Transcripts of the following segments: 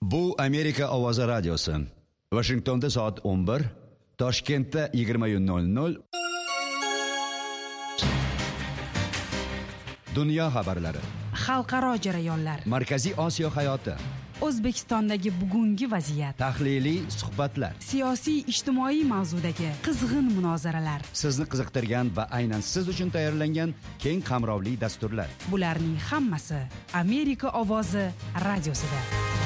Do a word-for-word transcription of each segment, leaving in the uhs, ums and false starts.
Bu Amerika ovozi radiosi. Washingtonda soat o'n bir, Toshkentda yigirma nol nol. Dunyo xabarlari. Xalqaro jarayonlar. Markaziy Osiyo hayoti. O'zbekistondagi bugungi vaziyat. Tahliliy suhbatlar. Siyosiy ijtimoiy mavzudagi qizg'in munozaralar. Sizni qiziqtirgan va aynan siz uchun tayyorlangan keng qamrovli dasturlar. Bularning hammasi Amerika ovozi radiosida.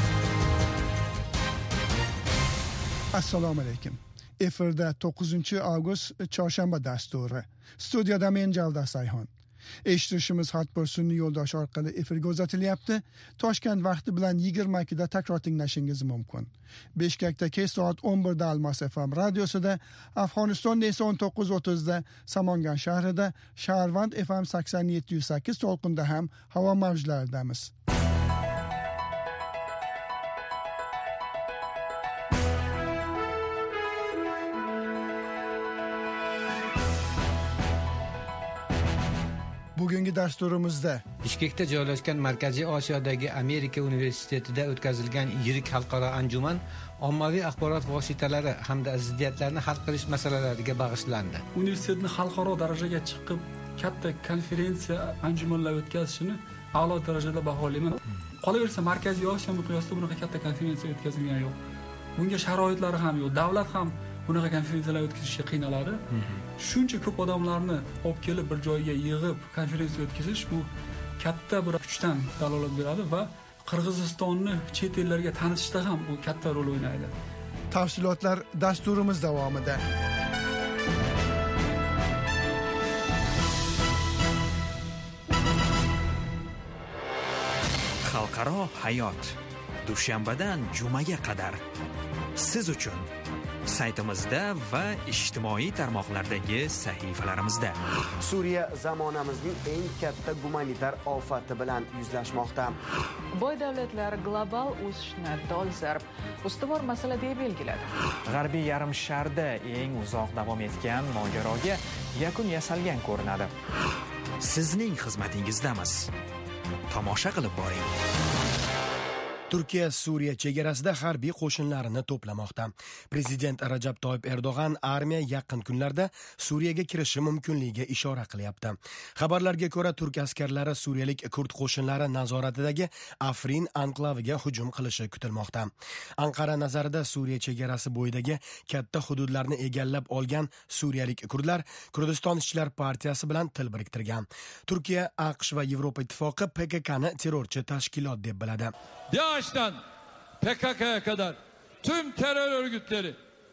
Assalomu alaykum. Efirda to'qqizinchi avgust chorshanba dasturi. Studiyada men Javda Sayhon. Eshitishimiz Hatbir sun'iy yo'ldosh orqali efirga uzatilyapti. Toshkent vaqti bilan yigirma ikkida takror tinglashingiz mumkin. Bishkekda kech soat o'n birda Almas F M radiosida, Afg'onistonda esa o'n to'qqiz o'ttizda Samangan shahrida, Shahrvand F M sakson yetti sakkiz to'lqinda ham havo mavjlaridamiz. Bugungi dasturimizda Bishkekda joylashgan Markaziy Osiyodagi Amerika universitetida o'tkazilgan yirik xalqaro anjuman ommaviy axborot vositalari hamda ziddiyatlarni hal qilish masalalariga bag'ishlandi. Universitetni xalqaro darajaga chiqib, katta konferensiya, anjumanlar o'tkazishini a'lo darajada baholayman. Qolaversa Markaziy Osiyo miqyosida bunaqa katta konferensiya o'tkazilgani yo'q. Bunga sharoitlari ham yo'q, davlat ham bunaqa konferensiyalar o'tkazishga qiynaladi. Shuncha ko'p odamlarni olib kelib bir joyga yig'ib konferensiya o'tkazish bu katta bir kuchdan dalolat beradi va Qirg'izistonni chet ellarga tanitishda ham bu katta rol o'ynaydi. Tafsilotlar dasturimiz davomida. Xalqaro hayot. Dushanbadan jumaga qadar siz uchun saytimizda va ijtimoiy tarmoqlardagi sahifalarimizda. Suriya zamonamizning eng katta gumanitar ofati bilan yuzlashmoqda. Boy davlatlar global o'sishni dolzarb ustuvor masala deb belgiladi. G'arbiy yarim sharda eng uzoq davom etgan mojaroga yakun yasalgan ko'rinadi. Sizning xizmatingizdamiz. Tomosha qilib boring. Turkiya Suriya chegarasida harbiy qo'shinlarini to'plamoqda. Prezident Rajab Toyyib Erdo'g'an armiya yaqin kunlarda Suriyaga kirishi mumkinligiga ishora qilyapti. Xabarlarga ko'ra, turk askarlari suriyalik kurd qo'shinlari nazoratidagi Afrin anklaviga hujum qilishi kutilmoqda. Anqara nazarida Suriya chegarasi bo'yidagi katta hududlarni egallab olgan suriyalik kurdlar Kurdiston ishchilar partiyasi bilan til biriktirgan. Turkiya, AQSh va Yevropa ittifoqi P K K'ni terrorchi tashkilot deb biladi. DAEŞ'ten P K K'ya kadar tüm terör örgütleri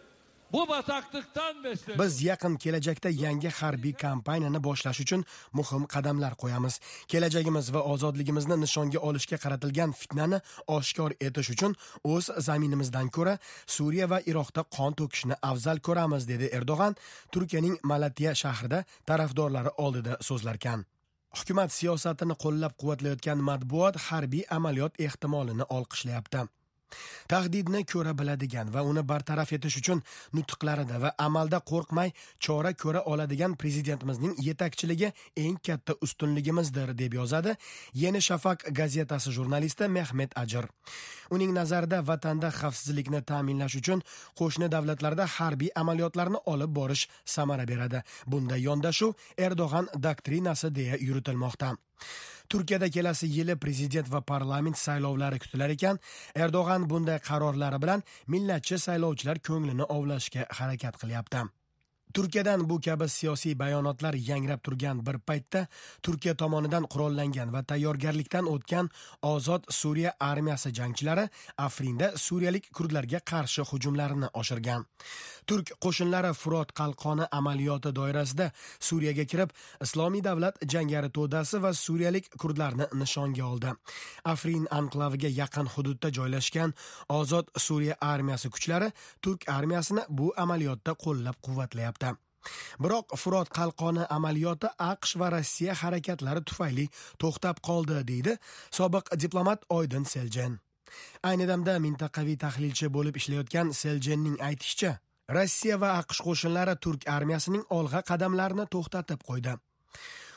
bu bataklıktan beslenir. Biz yaqin kelajakda yangi harbiy kampaniyani boshlash uchun muhim qadamlar qo'yamiz. Kelajagimiz va ozodligimizni nishonga olishga qaratilgan fitnani oshkor etish uchun o'z zaminimizdan ko'ra Suriya va Iroqda qon to'kishni afzal ko'ramiz, dedi Erdo'g'an Turkiyaning Malatiya shahrida tarafdorlari oldida so'zlarkan. Hukumat siyosatini qo'llab-quvvatlayotgan matbuot harbiy amaliyot ehtimolini olqishlayapti. Tahdidni ko'ra biladigan va uni bartaraf etish uchun nutqlarida va amalda qo'rqmay chora ko'ra oladigan prezidentimizning yetakchiligi eng katta ustunligimizdir, deb yozadi Yeni Shafaq gazetasi jurnalisti Mehmet Ajir. Uning nazarida vatanda xavfsizlikni ta'minlash uchun qo'shni davlatlarda harbiy amaliyotlarni olib borish samara beradi. Bunda yondashuv Erdo'g'an doktrinasi deya yuritilmoqda. Turkiyada kelasi yili prezident va parlament saylovlari kutilar ekan, Erdo'g'an bunday qarorlari bilan millatchi saylovchilar ko'nglini ovlashga harakat qilyapti. Turkiyadan bu kabi siyosiy bayonotlar yangrab turgan bir paytda Turkiya tomonidan qurollangan va tayyorgarlikdan o'tgan Ozod Suriya armiyasi jangchilari Afrinda suriyalik kurdlarga qarshi hujumlarini oshirgan. Turk qo'shinlari Furot qalqoni amaliyoti doirasida Suriyaga kirib, Islomiy davlat jangari to'dasi va suriyalik kurdlarni nishonga oldi. Afrin anklaviga yaqin hududda joylashgan Ozod Suriya armiyasi kuchlari Turk armiyasini bu amaliyotda qo'llab-quvvatlayapti. Biroq Furot qalqoni amaliyoti AQSh va Rossiya harakatlari tufayli to'xtab qoldi, deydi sobiq diplomat Oydin Seljen. Ayni damda mintaqaviy tahlilchi bo'lib ishlayotgan Seljenning aytishicha, Rossiya va AQSh qo'shinlari Turk armiyasining olg'a qadamlarini to'xtatib qo'ydi.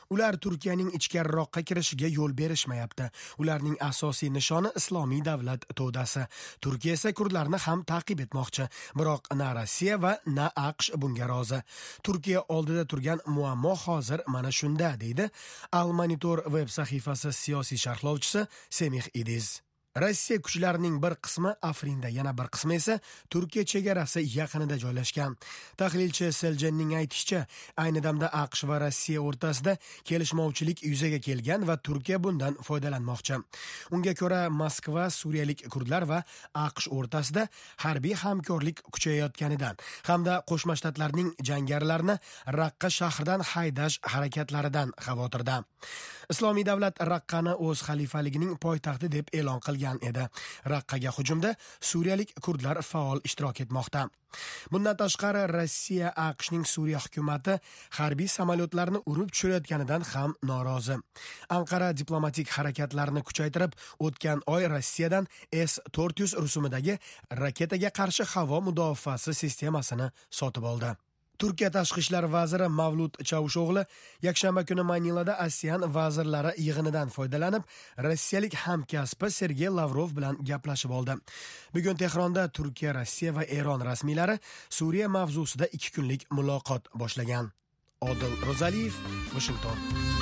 Ular Turkiyaning ichkariroqqa kirishiga yo'l berishmayapti. Ularning asosiy nishoni Islomiy davlat to'dasi. Turkiya esa kurdlarni ham ta'qib etmoqchi, biroq na Rossiya va na AQSh bunga rozi. Turkiya oldida turgan muammo hozir mana shunda, deydi Al Monitor veb sahifasi siyosiy sharhlovchisi Semih Idiz. Rossiya kuchlarining bir qismi Afrinda, yana bir qismi esa Turkiya chegarasi yaqinida joylashgan. Tahlilchi Seljenning aytishicha, ayni damda AQSh va Rossiya o'rtasida kelishmovchilik yuzaga kelgan va Turkiya bundan foydalanmoqchi. Unga ko'ra, Moskva suriyalik kurdlar va AQSh o'rtasida harbiy hamkorlik kuchayayotganidan hamda Qo'shma Shtatlarning jangarilarni Raqqa shahridan haydash harakatlaridan xavotirda. Islomiy davlat Raqqani o'z xalifaligining poytaxti deb e'lon qilgan edi. Raqqaga hujumda suriyalik kurdlar faol ishtirok etmoqda. Bundan tashqari Rossiya AQShning Suriya hukumati harbiy samolyotlarni urib tushirayotganidan ham norozi. Anqara diplomatik harakatlarni kuchaytirib, o'tgan oy Rossiyadan S to'rt yuz rusumidagi raketaga qarshi havo mudofaasi sistemasini sotib oldi. Turkiya tashqi ishlar vaziri Mavlut Chavusho'g'li yakshanba kuni Manilada ASEAN vazirlari yig'inidan foydalanib, rossiyalik hamkasbi Sergey Lavrov bilan gaplashib oldi. Bugun Tehronda Turkiya, Rossiya va Eron rasmiylari Suriya mavzusida ikki kunlik muloqot boshlagan. Odil Rozaliyev, Washington.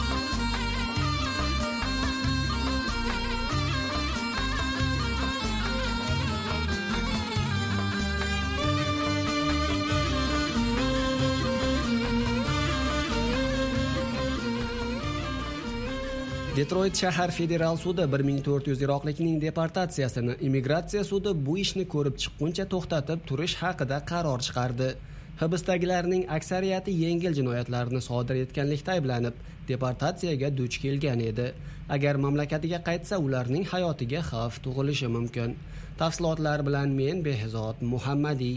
Detroit shahar federal sudi bir ming to'rt yuz iroqlikning deportatsiyasini immigratsiya sudi bu ishni ko'rib chiqquncha to'xtatib turish haqida qaror chiqardi. Hibsdagilarning aksariyati yengil jinoyatlarni sodir etganlikda ayblanib, deportatsiyaga duch kelgan edi. Agar mamlakatiga qaytsa, ularning hayotiga xavf tug'ilishi mumkin. Tafsilotlar bilan men Behzod Muhammadiy.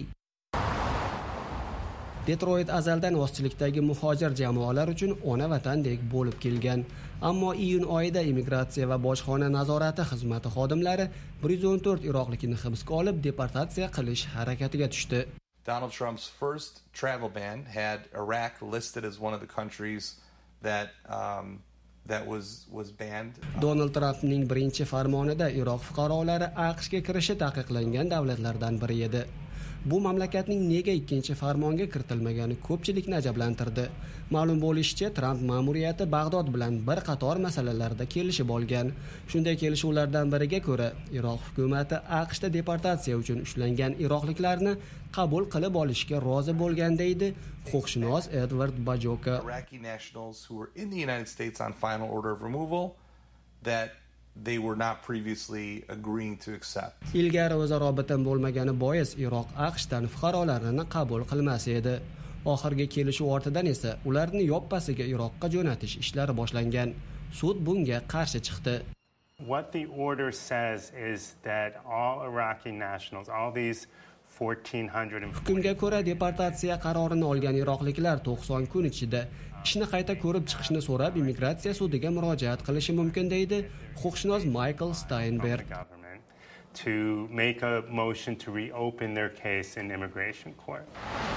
Detroit azaldan ozchilikdagi muhojir jamoalar uchun ona vatandek bo'lib kelgan. Ammo iyun oyida immigratsiya va bojxona nazorati xizmati xodimlari bir yuz o'n to'rt iroqlikni hibsga olib deportatsiya qilish harakatiga tushdi. Donald Trump's first travel ban had Iraq listed as one of the countries that um, that was was banned. Donald Trumpning birinchi farmonida Iroq fuqarolari AQShga kirishi taqiqlangan davlatlardan biri edi. Bu mamlakatning nega ikkinchi farmonga kiritilmagani ko'pchilikni ajablantirdi. Ma'lum bo'lishicha, Trump ma'muriyati Bag'dod bilan bir qator masalalarda kelishib olgan. Shunday kelishuvlardan biriga ko'ra, Iroq hukumati AQShda deportatsiya uchun ushlangan iroqliklarni qabul qilib olishga rozi bo'lgan, deydi huquqshunos Edward Bajoka. Iraqi nationals who were in the United States on final order of removal that they were not previously agreeing to accept. Ilgari o'zaro bitim bo'lmagani bois Iroq AQShdan fuqarolarini qabul qilmas edi. Oxirgi kelishuv ortidan esa ularni yoppasiga Iroqqa jo'natish ishlari boshlangan. Sud bunga qarshi chiqdi. What the order says is that all Iraqi nationals, all these fourteen hundred Hukmga ko'ra deportatsiya qarorini olgan iroqliklar to'qson kun ichida ishni qayta ko'rib chiqishni so'rab immigratsiya sudiga murojaat qilishi mumkin, deydi huquqshunos Michael Steinberg. To make a motion to reopen their case in immigration court.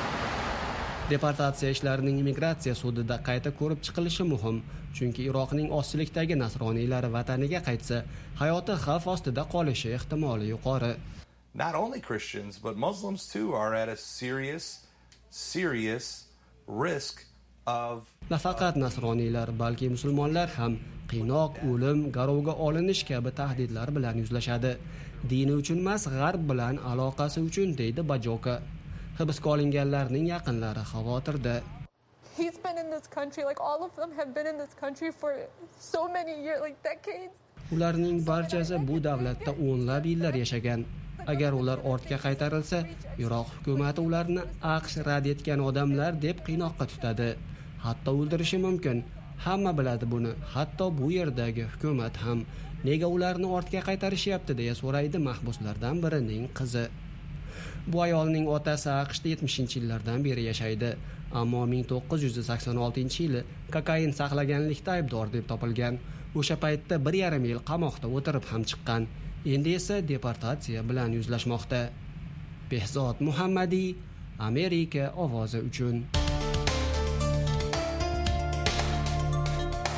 Deportatsiya ishlarining immigratsiya sudida qayta ko'rib chiqilishi muhim, chunki Iroqning ozchilikdagi nasroniylari vataniga qaytsa, hayoti xavf ostida qolishi ehtimoli yuqori. Not only Christians, but Muslims too are at a serious, serious risk of. Nafaqat nasroniylar, balki musulmonlar ham qiynoq, o'lim, garovga olinish kabi tahdidlar bilan yuzlashadi. Dini uchun emas, g'arb bilan aloqasi uchun, deydi Bajoka. Hibsga olinganlarning yaqinlari xavotirda. He's been in this country, like all of them have been in this country for so many years, like decades. Ularning barchasi bu davlatda o'nlab yillar yashagan. Agar ular ortga qaytarilsa, Iroq hukumati ularni AQSh rad etgan odamlar deb qiynoqqa tutadi. Hatto o'ldirishi mumkin. Hamma biladi buni. Hatto bu yerdagi hukumat ham. Nega ularni ortga qaytarishyapti deya so'raydi mahbuslardan birining qizi. Bu ayolning otasi AQShda yetmishinchi yillardan beri yashaydi, ammo ming to'qqiz yuz sakson oltinchi yili kokain saqlaganlikda aybdor deb topilgan. O'sha paytda bir yarim yil qamoqda o'tirib ham chiqqan. Endi esa deportatsiya bilan yuzlashmoqda. Behzod Muhammadiy, Amerika ovozi uchun.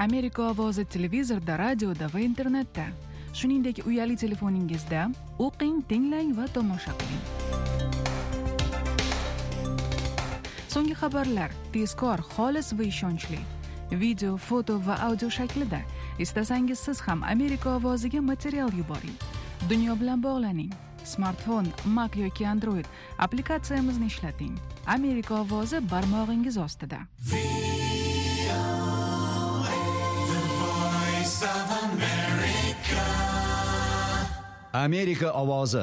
Amerika ovozi televizorda, radioda va internetda. Shuningdek, uyali telefoningizda o'qing, tinglang va tomosha qiling. So'nggi xabarlar tezkor, xolis va ishonchli. Video, foto va audio shaklida. Istasangiz siz ham Amerika ovoziga material yuboring. Dunyo bilan bog'laning. Smartfon, Mac yoki Android applikatsiyamizni ishlating. Amerika ovozi barmog'ingiz ostida. Amerika ovozi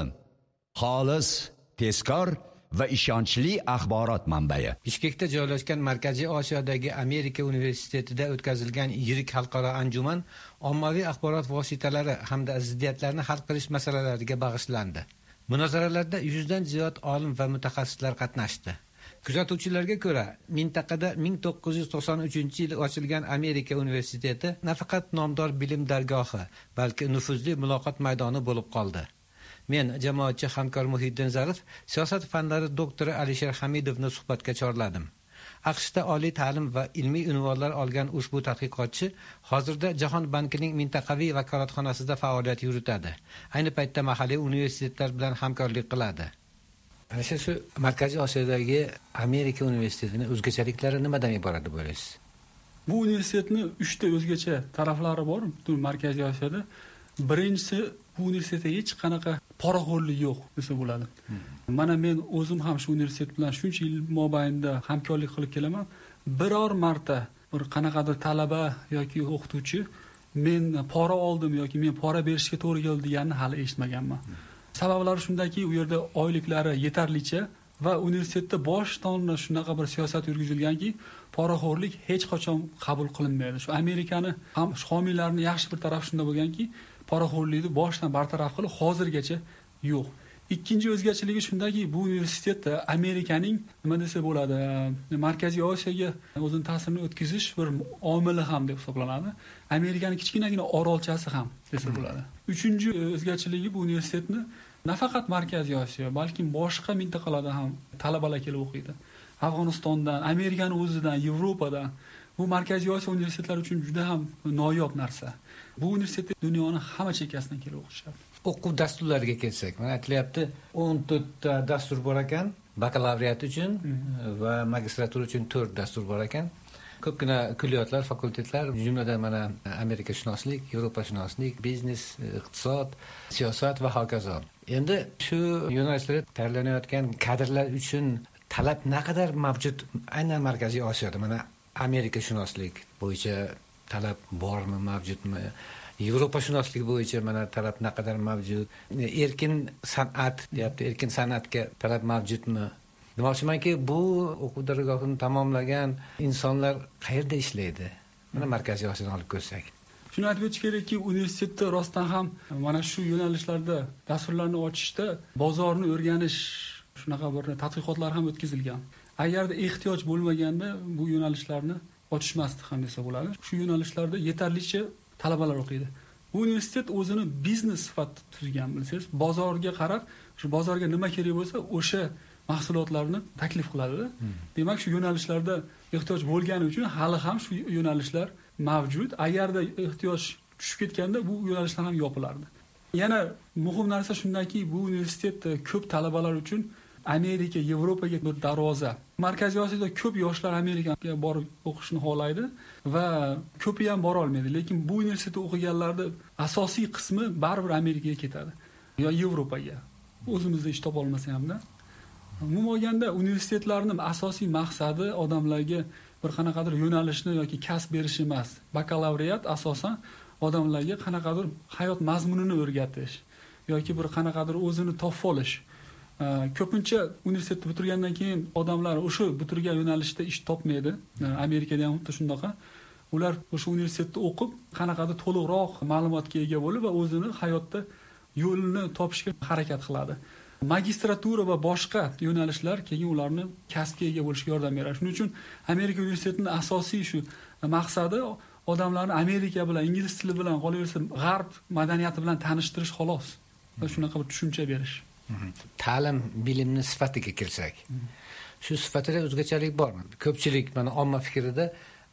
xolis, tezkor va ishonchli axborot manbai. Bishkekda joylashgan Markaziy Osiyodagi Amerika universitetida o'tkazilgan yirik xalqaro anjuman ommaviy axborot vositalari hamda ziddiyatlarni hal qilish masalalariga bag'ishlandi. Munozaralarda yuzdan ziyod olim va mutaxassislar qatnashdi. Kuzatuvchilarga ko'ra, mintaqada ming to'qqiz yuz to'qson uchinchi yil ochilgan Amerika universiteti nafaqat nomdor bilim dargohi, balki nufuzli muloqot maydoni bo'lib qoldi. Men jamoatchi hamkor Muhiddin Zarif, siyosat fanlari doktori Alisher Hamidovni suhbatga chorladim. AQShda oliy ta'lim va ilmiy unvonlar olgan ushbu tadqiqotchi hozirda Jahon bankining mintaqaviy vakolatxonasida faoliyat yuritadi. Ayni paytda mahalliy universitetlar bilan hamkorlik qiladi. Ana shu Markaziy Osiyodagi Amerika universitetining o'zgachaliklari nimadan iborat deb o'ylaysiz? Bu universitetning uchta o'zgacha taraflari bor butun Markaziy Osiyoda. Birinchisi, bu universitetda hech qanaqa poraxo'rlik yo'q desa bo'ladi. Mana men o'zim ham shu universitet bilan shuncha yil mobaynida hamkorlik qilib kelaman. Biror marta bir qanaqadir talaba yoki o'qituvchi men pora oldim yoki men pora berishga to'g'ri keldi deganini hali eshitmaganman. Sabablari shundaki, u yerda oyliklari yetarlicha va universitetda boshdan shunaqa bir siyosat yurgizilganki, poraxo'rlik hech qachon qabul qilinmaydi. Shu Amerikani ham homiylarni yaxshi bir tarafi shunda bo'lganki, poraxo'rlikni boshdan bartaraf qilib hozirgacha yo'q. Ikkinchi o'zgarchiligi shundaki, bu universitetda Amerikaning nima desa bo'ladi, Markaziy Osiyoga o'zining ta'sirini o'tkazish bir omili ham deb hisoblanadi. Amerikaning kichkinagina orolchasi ham desa bo'ladi. Uchinchi o'zgarchiligi bu universitetni nafaqat Markaziy Osiyo, balki boshqa mintaqalarda ham talabalar kelib o'qiydi. Afg'onistondan, Amerikaning o'zidan, Yevropadan. Bu Markaziy Osiyo universitetlari uchun juda ham noyob narsa. Bu universitetda dunyoning hamma chekkasidan kelib o'qishadi. O'quv dasturlariga kelsak, mana aytilyapti, o'n to'rtta dastur bor ekan, bakalavriat uchun va magistratura uchun to'rt dastur bor ekan. Ko'pgina kulliyotlar, fakultetlar, jumladan mana Amerikashunoslik, Yevropashunoslik, biznes, iqtisod, siyosat va hokazo. Endi shu yo'nalishlarda tayyorlanayotgan kadrlar uchun talab naqadar mavjud aynan Markaziy Osiyoda? Mana Amerikashunoslik bo'yicha talab bormi, mavjudmi? Yevropashunoslik bo'yicha mana talab naqadar mavjud? Erkin san'at deyapti, erkin san'atga talab mavjudmi? Demoqchimanki, bu o'quv dargohini tamomlagan insonlar qayerda ishlaydi? Mana Markaziy Osiyoni olib ko'rsak. Shuni aytib o'tish kerakki, universitetda rostdan ham mana shu yo'nalishlarda dasturlarni ochishda bozorni o'rganish shunaqa bir tadqiqotlar ham o'tkazilgan. Agarda ehtiyoj bo'lmaganda bu yo'nalishlarni ochishmasdi ham desa bo'ladi. Shu yo'nalishlarda yetarlicha talabalar o'qiydi. Bu universitet o'zini biznes sifatida tuzgan, bilsangiz, bozorga qarab, shu bozorga nima kerak bo'lsa, o'sha mahsulotlarni taklif qiladi. Demak, shu yo'nalishlarda ehtiyoj bo'lgani uchun hali ham shu yo'nalishlar mavjud. Agarda ehtiyoj tushib ketganda bu yo'nalishlar ham yopilardi. Yana muhim narsa shundaki, bu universitet ko'p talabalar uchun Amerika, Yevropaga bir darvoza. Markaziy Osiyoda ko'p yoshlar Amerikaga borib o'qishni xohlaydi va ko'pi ham bora olmaydi, lekin bu universitetda o'qiganlarning asosiy qismi baribir Amerikaga ketadi yo Yevropaga. O'zimizda ish topa olmasa hamda. Umuman olganda universitetlarning asosiy maqsadi odamlarga bir qanaqadir yo'nalishni yoki kasb berish emas. Bakalavriat asosan odamlarga qanaqadir hayot mazmunini o'rgatish yoki bir qanaqadir o'zini topib olish. Ko'pincha universitetni bitirgandan keyin odamlar o'sha bitirgan yo'nalishda ish topmaydi. Amerikada ham xuddi shundoqa. Ular o'sha universitetda o'qib, qanaqadir to'liqroq ma'lumotga ega bo'lib va o'zini hayotda yo'lini topishga harakat qiladi. Magistratura va boshqa yo'nalishlar keyin ularni kasbga ega bo'lishga yordam beradi. Shuning uchun Amerika universitetining asosiy shu maqsadi odamlarni Amerika bilan, ingliz tili bilan, qolaversa g'arb madaniyati bilan tanishtirish xolos. Va shunaqa bir tushuncha berish. Ta'lim, bilimni sifatiga kelsak, shu sifatida o'zgachalik bormi? Ko'pchilik mana omma fikrida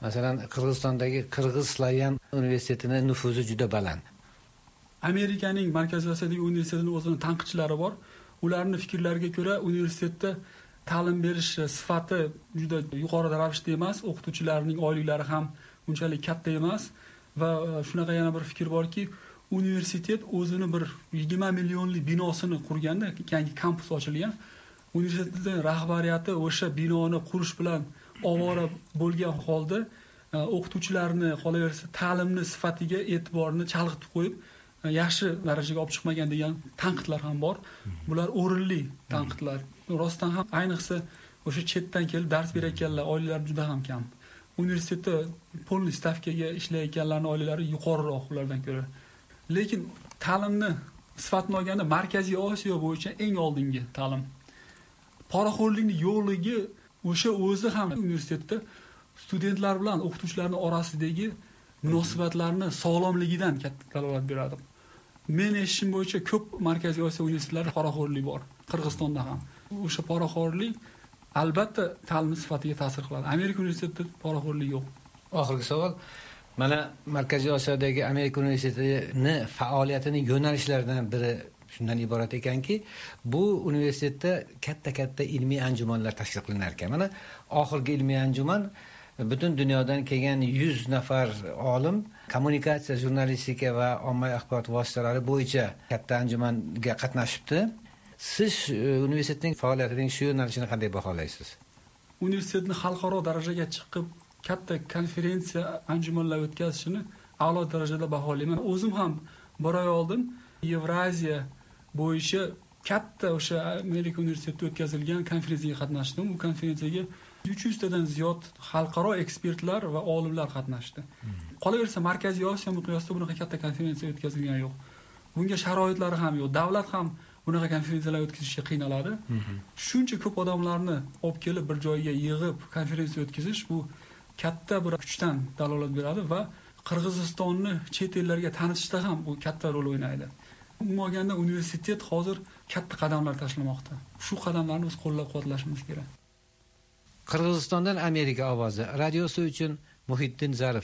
Masalan, Qirg'izistondagi Qirg'iz Slavyan universitetining nufuzi juda baland. Amerikaning Markaziy Osiyodagi universitetining o'zining tanqidchilari bor. Ularning fikrlariga ko'ra, universitetda ta'lim berish sifati juda yuqori ravishda emas, o'qituvchilarning oyliklari ham unchalik katta emas va shunaqa yana bir fikr borki, universitet o'zini bir yigirma millionlik binosini qurganda, yangi kampus ochilgan. Universitetning rahbariyati o'sha binoni qurish bilan ovora bo'lgan holda o'qituvchilarni, qolaversa, ta'limni sifatiga e'tiborni chalg'itib qo'yib, yaxshi darajaga olib chiqmagan degan tanqidlar ham bor. Bular o'rinli tanqidlar. Rostdan ham ayniqsa o'sha chetdan kelib dars berayotganlar oilalari juda ham kam. Universitetda polniy stavkaga ishlayotganlarning oilalari yuqoriroq ulardan ko'ra. Lekin ta'limni sifatini olganda Markaziy Osiyo bo'yicha eng oldingi ta'lim. Poraxo'rlikning yo'qligi o'sha o'zi ham universitetda studentlar bilan o'qituvchilarning orasidagi munosabatlarni sog'lomligidan katta dalolat beradi. Men eshitishim bo'yicha ko'p Markaziy Osiyo universitetlarida poraxo'rlik bor, Qirg'izistonda ham. O'sha poraxo'rlik albatta ta'lim sifatiga ta'sir qiladi. Amerika universitetida poraxo'rlik yo'q. Oxirgi savol. Mana Markaziy Osiyodagi Amerika universitetining faoliyatining yo'nalishlaridan biri shundan iborat ekanki, bu universitetda katta-katta ilmiy anjumanlar tashkil qilinar ekan. Mana oxirgi ilmiy anjuman butun dunyodan kelgan yuz nafar olim kommunikatsiya, jurnalistika va ommaviy axborot vositalari bo'yicha katta anjumanga qatnashibdi. Siz universitetning faoliyatining shu yo'nalishini qanday baholaysiz? Universitetni xalqaro darajaga chiqib katta konferensiya, anjumanlar o'tkazishini a'lo darajada baholayman. O'zim ham bir oy oldin Yevraziya bo'yicha katta o'sha Amerika universitetida o'tkazilgan konferensiyaga qatnashdim. Bu konferensiyaga uch yuz tadan ziyod xalqaro ekspertlar va olimlar qatnashdi. Qolaversa Markaziy Osiyo miqyosida bunaqa katta konferensiya o'tkazilgani yo'q. Bunga sharoitlari ham yo'q. Davlat ham bunaqa konferensiyalar o'tkazishga qiynaladi. Shuncha ko'p odamlarni olib kelib bir joyga yig'ib konferensiya o'tkazish bu katta bir kuchdan dalolat beradi va Qirg'izistonni chet ellarga tanitishda ham bu katta rol o'ynaydi. Umuman olganda universitet hozir katta qadamlar tashlamoqda. Shu qadamlarni biz qo'llab-quvvatlashimiz kerak. Qirg'izistondan Amerika ovozi radiosi uchun Muhiddin Zarif.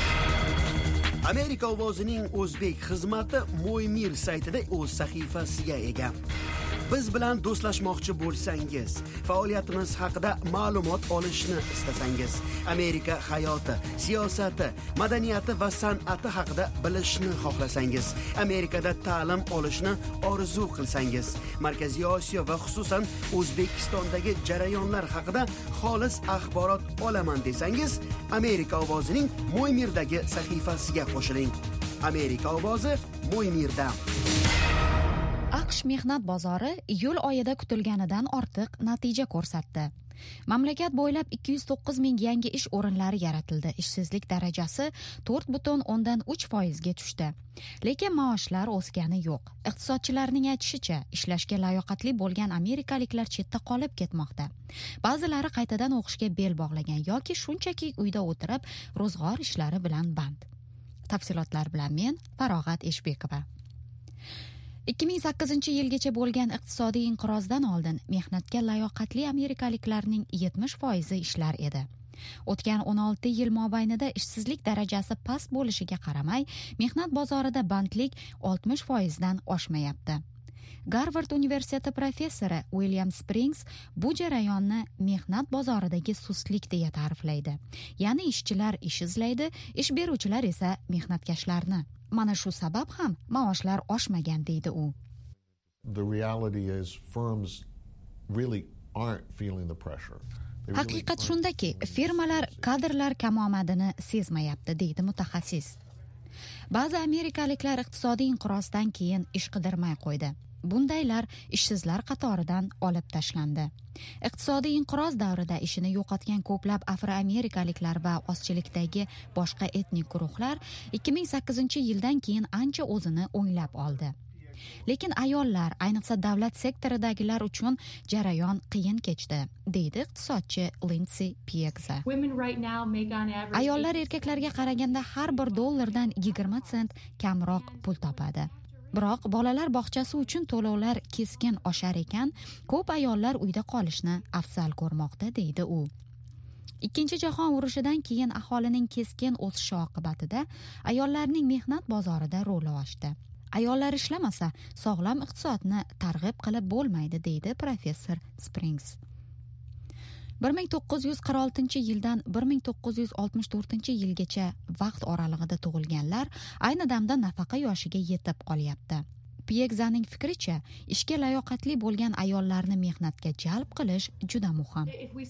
Amerika ovozining o'zbek xizmati Mo'ymir saytida o'z sahifasiga ega. Biz bilan do'stlashmoqchi bo'lsangiz, faoliyatimiz haqida ma'lumot olishni istasangiz, Amerika hayoti, siyosati, madaniyati va san'ati haqida bilishni xohlasangiz, Amerikada ta'lim olishni orzu qilsangiz, Markaziy Osiyo va xususan O'zbekistondagi jarayonlar haqida xolis axborot olaman desangiz, Amerika ovozining Mo'ymirdagi sahifasiga qo'shiling. Amerika ovozi Mo'ymirda. AQSh mehnat bozori iyul oyida kutilganidan ortiq natija ko'rsatdi. Mamlakat bo'ylab ikki yuz to'qqiz ming yangi ish o'rinlari yaratildi. Ishsizlik darajasi to'rt butun o'ndan uch foizga tushdi. Lekin maoshlar o'sgani yo'q. Iqtisodchilarning aytishicha, ishlashga layoqatli bo'lgan amerikaliklar chetda qolib ketmoqda. Ba'zilari qaytadan o'qishga bel bog'lagan yoki shunchaki uyda o'tirib ro'zg'or ishlari bilan band. Tafsilotlar bilan men Farog'at Eshbekova. ikki ming sakkizinchi yilgacha bo'lgan iqtisodiy inqirozdan oldin mehnatga layoqatli amerikaliklarning yetmish foizi ishlar edi. O'tgan o'n olti yil mobaynida ishsizlik darajasi past bo'lishiga qaramay, mehnat bozorida bandlik oltmish foizdan oshmayapti. Garvard universiteti professori William Springs bu jarayonni mehnat bozoridagi sustlik deya ta'riflaydi. Ya'ni ishchilar ish izlaydi, ish beruvchilar esa mehnatkashlarni. Mana shu sabab ham maoshlar oshmagan deydi u. The reality is firms really aren't feeling the pressure. Haqiqat shundaki, firmalar kadrlar kamomadini sezmayapti deydi mutaxassis. Ba'zi amerikaliklar iqtisodiy inqirozdan keyin ish qidirmay qo'ydi. Bundaylar ishsizlar qatoridan olib tashlandi. Iqtisodiy inqiroz davrida ishini yo'qotgan ko'plab afroamerikaliklar va ozchilikdagi boshqa etnik guruhlar ikki ming sakkizinchi yildan keyin ancha o'zini o'nglab oldi. Lekin ayollar, ayniqsa davlat sektoridagilar uchun jarayon qiyin kechdi, deydi iqtisodchi Lindsay Piegza. Ayollar erkaklarga qaraganda har bir dollardan yigirma sent kamroq pul topadi. Biroq bolalar bog'chasi uchun to'lovlar keskin oshar ekan, ko'p ayollar uyda qolishni afzal ko'rmoqda, deydi u. Ikkinchi jahon urushidan keyin aholining keskin o'sishi oqibatida ayollarning mehnat bozorida roli oshdi. Ayollar ishlamasa, sog'lom iqtisodni targ'ib qilib bo'lmaydi, deydi professor Springs. bir ming to'qqiz yuz qirq oltinchi yildan bir ming to'qqiz yuz oltmish to'rtinchi yilgacha vaqt oralig'ida tug'ilganlar ayni damda nafaqa yoshiga yetib qolyapti. Piegzaning fikricha, ishga layoqatli bo'lgan ayollarni mehnatga jalb qilish juda muhim.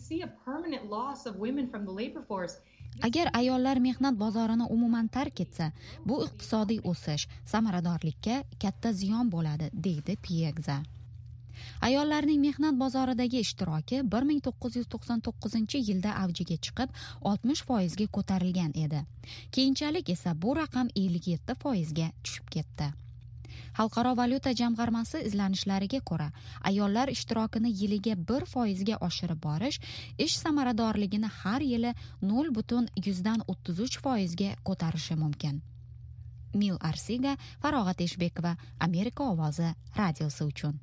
Agar ayollar mehnat bozorini umuman tark etsa, bu iqtisodiy o'sish, samaradorlikka katta ziyon bo'ladi, deydi Piegza. Ayollarning mehnat bozoridagi ishtiroki bir ming to'qqiz yuz to'qson to'qqizinchi yilda avjiga chiqib oltmish foizga ko'tarilgan edi. Keyinchalik esa bu raqam ellik yetti foizga tushib ketdi. Xalqaro valyuta jamg'armasi izlanishlariga ko'ra, ayollar ishtirokini yiliga bir foizga oshirib borish ish samaradorligini har yili nol butun yuzdan o'ttiz uch foizga ko'tarishi mumkin. Mil Arsiga, Farog'at Eshbekova, Amerika ovozi radiosi uchun.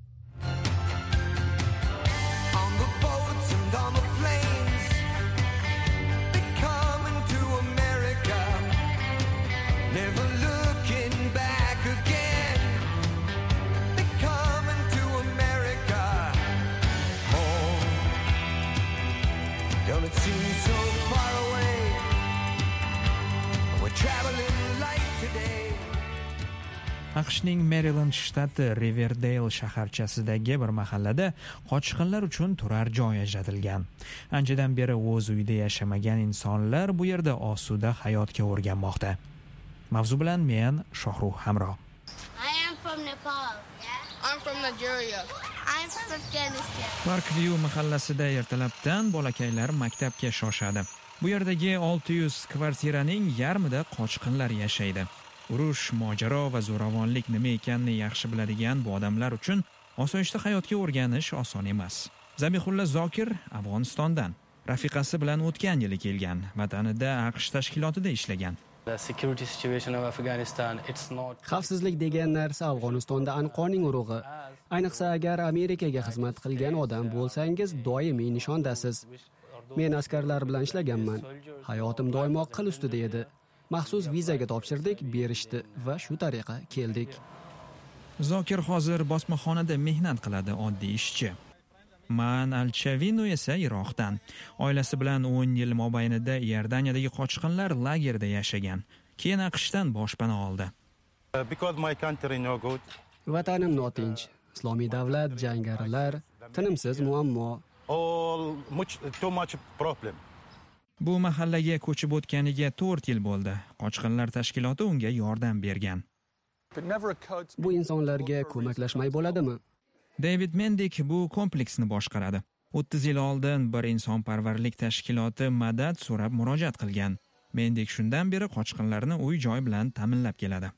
AQShning Maryland shtati Riverdale shaharchasidagi bir mahallada qochqinlar uchun turar joy ajratilgan. Anchadan beri o'z uyida yashamagan insonlar bu yerda osuda hayotga o'rganmoqda. Mavzu bilan men Shohruh Hamro. I am from Nepal. Yeah? I'm from Nigeria. I'm from Afghanistan. Parkview mahallasida ertalabdan bolakaylar maktabga shoshadi. Bu yerdagi olti yuz kvartiraning yarmida qochqinlar yashaydi. Urush, mojaro va zo'ravonlik nima ekanini yaxshi biladigan bu odamlar uchun osoyishta hayotga o'rganish oson emas. Zabihulla Zokir Afg'onistondan rafiqasi bilan o'tgan yili kelgan, vatanida AQSh tashkilotida ishlagan. Xavfsizlik degan narsa Afg'onistonda anqoning urug'i. Ayniqsa agar Amerikaga xizmat qilgan odam bo'lsangiz, doimiy nishondasiz. Men askarlar bilan ishlaganman. Hayotim doimo qil ustida edi. Maxsus vizaga topshirdik, berishdi va shu tariqa keldik. Zokir hozir bosmaxonada mehnat qiladi, oddiy ishchi. Man Al-Chavino esa Iroqdan. Oilasi bilan o'n yil mobaynida Iordaniyadagi qochqinlar lagerda yashagan. Keyin AQShdan boshpana oldi. Vatanim notinch. Islomiy davlat, jangarilar, tinimsiz muammo. Bu mahallaga ko'chib o'tganiga to'rt yil bo'ldi. Qochqinlar tashkiloti unga yordam bergan. Bu insonlarga ko'maklashmay bo'ladimi? David Mendik bu kompleksni boshqaradi. o'ttiz yil oldin bir insonparvarlik tashkiloti madad so'rab murojaat qilgan. Mendik shundan beri qochqinlarni uy-joy bilan ta'minlab keladi.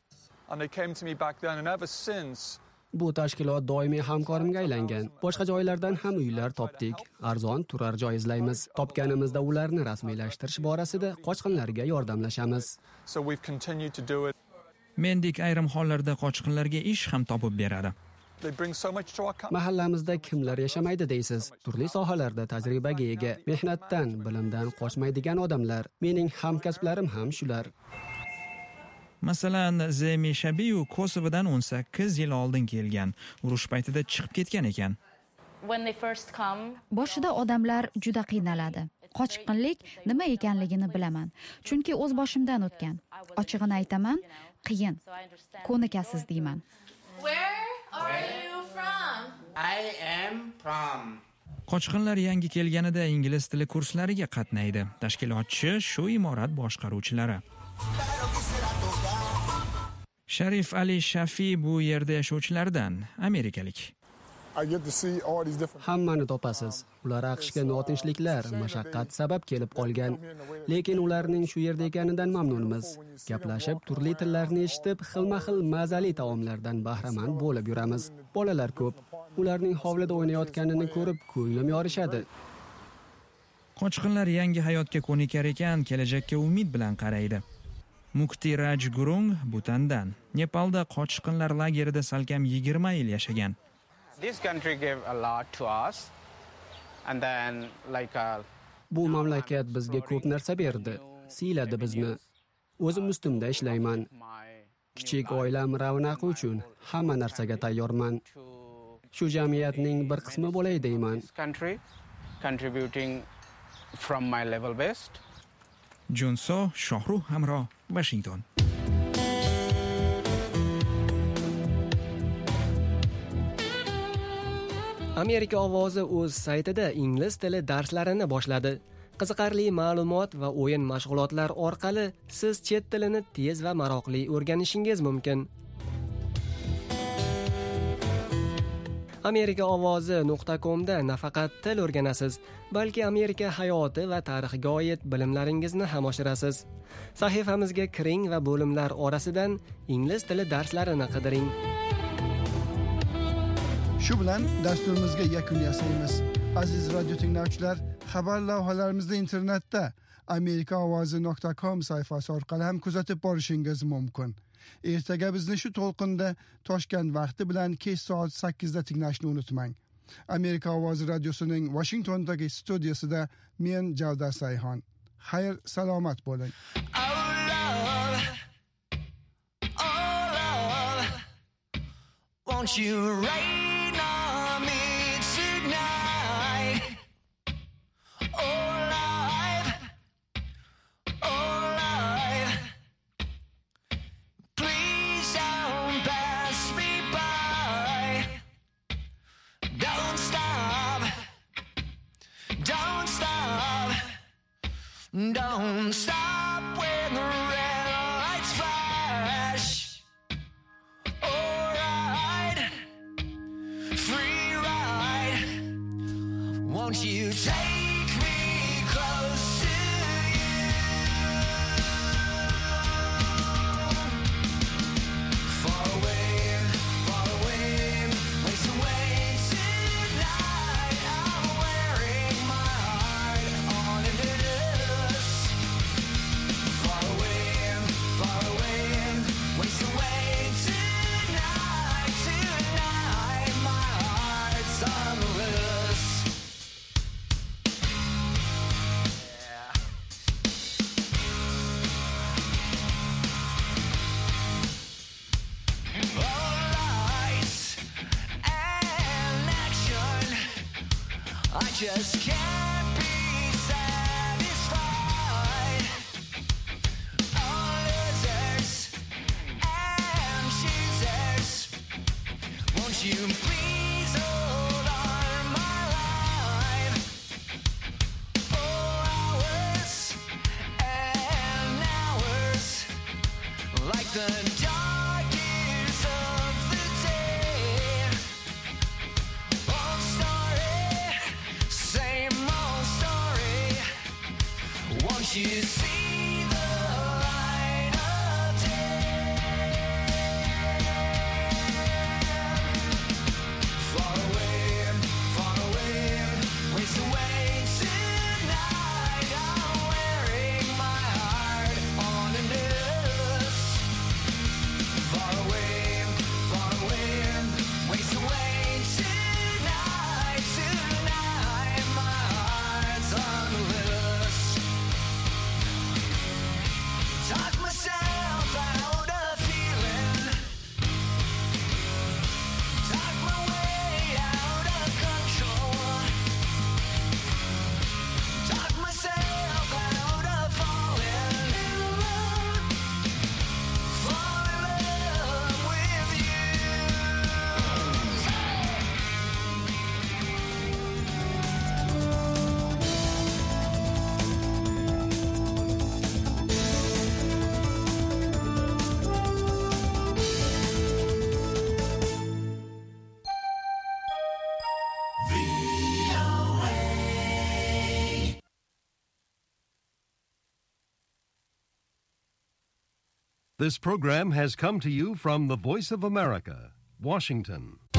Bu tashkilot doimiy hamkorimga aylangan. Boshqa joylardan ham uylar topdik. Arzon turar joy izlaymiz. Topganimizda ularni rasmiylashtirish borasida qochqinlarga yordamlashamiz. Mendik ayrim hollarda qochqinlarga ish ham topib beradi. Mahallamizda kimlar yashamaydi deysiz? Turli sohalarda tajribaga ega, mehnatdan, bilimdan qochmaydigan odamlar. Mening hamkasblarim ham shular. Masalan, Zemi Shabiyu Kosovodan o'n sakkiz yil oldin kelgan. Urush paytida chiqib ketgan ekan. Boshida odamlar juda qiynaladi. Qochqinlik nima ekanligini bilaman, chunki o'z boshimdan o'tgan. Ochig'ini aytaman, qiyin. Ko'nikasiz deyman. Where are you from? I am from. Qochqinlar yangi kelganida ingliz tili kurslariga qatnaydi. Tashkilotchi shu imorat boshqaruvchilari. Sharif Ali Shafi bu yerda yashovchilardan, amerikalik. Hammani topasiz. Ular AQShga notinchliklar, mashaqqat sabab kelib qolgan. Lekin ularning shu yerda ekanidan mamnunmiz. Gaplashib, turli tillarni eshitib, xilma-xil mazali taomlardan bahramand bo'lib yuramiz. Bolalar ko'p. Ularning hovlida o'ynayotganini ko'rib, ko'nglim yorishadi. Qochqinlar yangi hayotga ko'nikar ekan, kelajakka umid bilan qaraydi. Mukti Raj Gurung Butandan. Nepalda qochqinlar lagerida salkam yigirma yil yashagan. This country gave a lot to us. And then like uh, Bu mamlakat bizga ko'p narsa berdi, siyladi bizni. O'zim ustimda ishlayman. Kichik oilam ravnaqi uchun hamma narsaga tayyorman. Shu jamiyatning bir qismi bo'lay deyman. Contributing from my level best. Jonso Shohruh Hamro, Washington. Amerika ovozi o'z saytida ingliz tili darslarini boshladi. Qiziqarli ma'lumot va o'yin mashg'ulotlar orqali siz chet tilini tez va maroqli o'rganishingiz mumkin. amerika ovozi nuqta com da nafaqat til o'rganasiz, balki Amerika hayoti va tarixiga oid bilimlaringizni ham oshirasiz. Sahifamizga kiring va bo'limlar orasidan ingliz tili darslarini qidiring. Shu bilan dasturimizga yakun yasaymiz. Aziz radio tinglovchilar, xabar lavhalarimizni internetda amerika ovozi nuqta com sayfasi orqali ham kuzatib borishingiz mumkin. Ertaga bizni shu to'lqinda Toshkent vaqti bilan kech soat sakkizda tinglashni unutmang. Amerika ovozi radiosining Washingtondagi studiyasida men Javdar Sayhon. Xayr, salomat bo'ling. Won't you rain on me tonight? Oh, life, oh, life. Please don't pass me by. Don't stop, don't stop, don't stop when the red lights flash. Won't you take me close to you? Far away, far away, ways away tonight. I'm wearing my heart on a noose. Far away, far away, ways away tonight. Tonight, my heart's on the loose. I just can't be satisfied. All losers and choosers. Won't you please hold on my life? Oh, hours and hours, like the dark years of the day. Old story, same old story. Won't you see the light of day? Far away, far away, ways away tonight. I'm wearing my heart on a noose. Far away, far away, ways away tonight. Tonight, my heart's on the loose. Talk myself out of feeling. Talk my way out of control. Talk myself out of falling in love. Fall in love with you. This program has come to you from the Voice of America, Washington.